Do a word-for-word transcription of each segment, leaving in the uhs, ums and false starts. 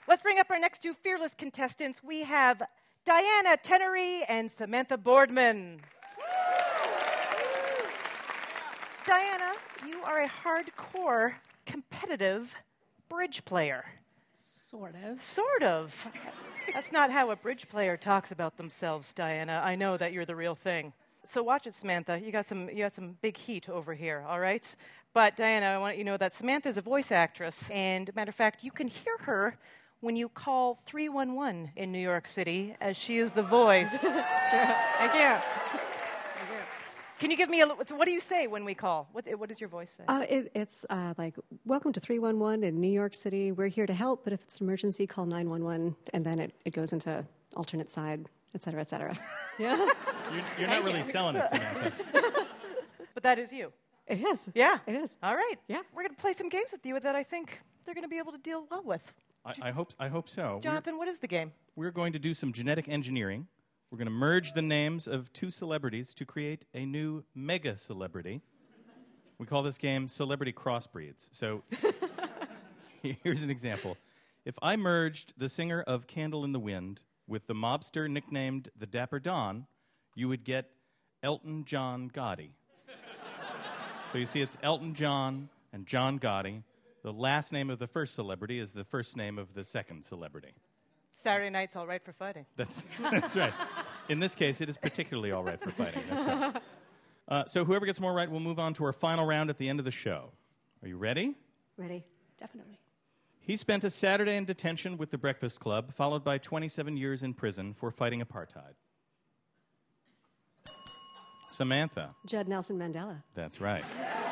Let's bring up our next two fearless contestants. We have Diana Tenery and Samantha Boardman. Diana, you are a hardcore, competitive bridge player. Sort of. Sort of. That's not how a bridge player talks about themselves, Diana. I know that you're the real thing. So watch it, Samantha. You got some you got some big heat over here, all right? But Diana, I want you to know that Samantha's a voice actress, and matter of fact, you can hear her when you call three one one in New York City, as she is the voice. That's true. Thank you. Thank you. Can you give me a little, what do you say when we call? What, what does your voice say? Uh, it, it's uh, like, welcome to three one one in New York City. We're here to help, but if it's an emergency, call nine one one, and then it, it goes into alternate side, et cetera, et cetera. Yeah. You're, you're not really selling it, Samantha. But that is you. It is. Yeah. It is. All right. Yeah. We're going to play some games with you that I think they're going to be able to deal well with. I, I hope I hope so. Jonathan, what is the game? We're, we're going to do some genetic engineering. We're going to merge the names of two celebrities to create a new mega celebrity. We call this game Celebrity Crossbreeds. So here's an example. If I merged the singer of Candle in the Wind with the mobster nicknamed the Dapper Don, you would get Elton John Gotti. So you see, it's Elton John and John Gotti. The last name of the first celebrity is the first name of the second celebrity. Saturday night's all right for fighting. That's that's right. In this case, it is particularly all right for fighting. That's right. Uh, so whoever gets more right will move on to our final round at the end of the show. Are you ready? Ready. Definitely. He spent a Saturday in detention with the Breakfast Club, followed by twenty-seven years in prison for fighting apartheid. Samantha. Judd Nelson Mandela. That's right.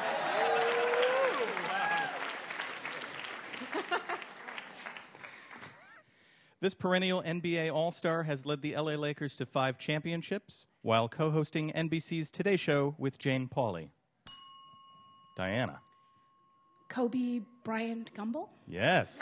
This perennial N B A All-Star has led the L A Lakers to five championships while co-hosting N B C's Today Show with Jane Pauley. Diana. Kobe Bryant Gumbel. Yes.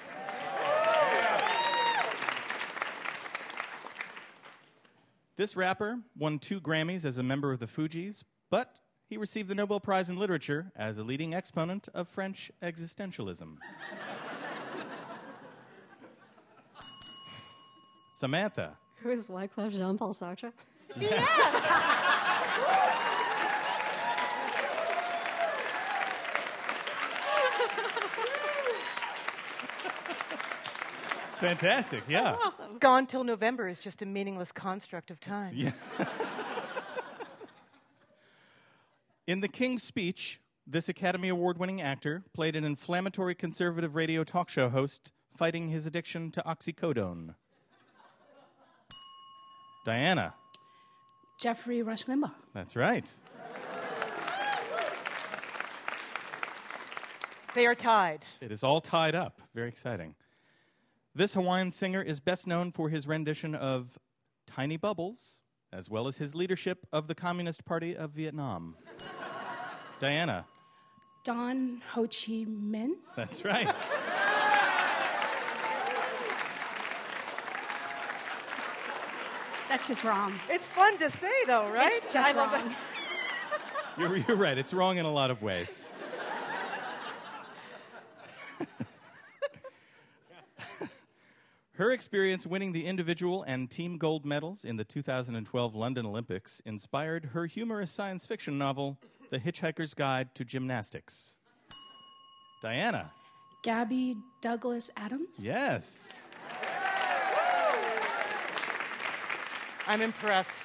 This rapper won two Grammys as a member of the Fugees, but he received the Nobel Prize in Literature as a leading exponent of French existentialism. Samantha. Who is Wyclef Jean-Paul Sartre? Fantastic, yeah. Awesome. Gone Till November is just a meaningless construct of time. Yeah. In The King's Speech, this Academy Award-winning actor played an inflammatory conservative radio talk show host fighting his addiction to oxycodone. Diana. Jeffrey Rush Limbaugh. That's right. They are tied. It is all tied up. Very exciting. This Hawaiian singer is best known for his rendition of Tiny Bubbles, as well as his leadership of the Communist Party of Vietnam. Diana. Don Ho Chi Minh. That's right. That's just wrong. It's fun to say, though, right? It's just I love wrong. it. You're, you're right. It's wrong in a lot of ways. Her experience winning the individual and team gold medals in the two thousand twelve London Olympics inspired her humorous science fiction novel, The Hitchhiker's Guide to Gymnastics. Diana. Gabby Douglas Adams. Yes. I'm impressed.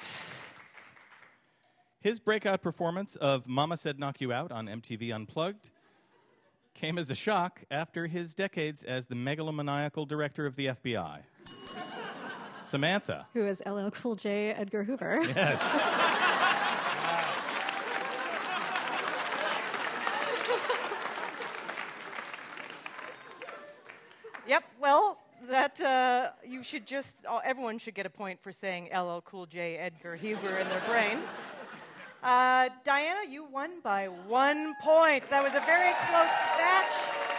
His breakout performance of Mama Said Knock You Out on M T V Unplugged came as a shock after his decades as the megalomaniacal director of the F B I. Samantha. Who is L L Cool J Edgar Hoover. Yes. Yep, well, that uh, you should just, uh, everyone should get a point for saying L L Cool J Edgar Hoover in their brain. Uh, Diana, you won by one point. That was a very close match.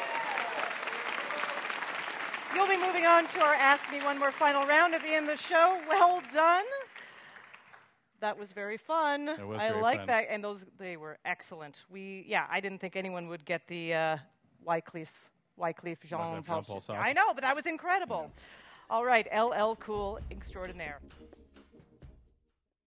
You'll be moving on to our Ask Me One More final round at the end of the show. Well done. That was very fun. That was I very like fun. that, and those they were excellent. We, yeah, I didn't think anyone would get the uh, Wycliffe Wycliffe Jean Wycliffe Paul. Jean-Paul Sartre. I know, but that was incredible. All right, L L Cool extraordinaire.